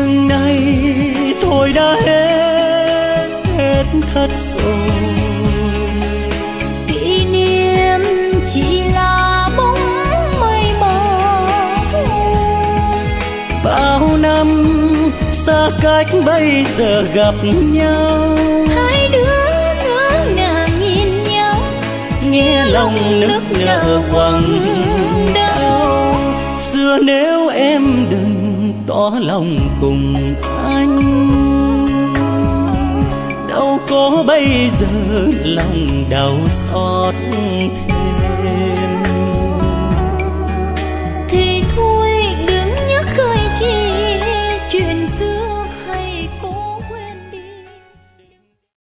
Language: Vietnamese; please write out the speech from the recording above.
nhưng nay thôi đã hết thật rồi. Kỷ niệm chỉ là bóng mây mờ, bao năm xa cách bây giờ gặp nhau, hai đứa ngỡ ngàng nhìn nhau, nghe lòng nức nở quặn đau. Xưa nếu em đừng tỏ lòng cùng anh, đâu có bây giờ lòng đau xót thêm.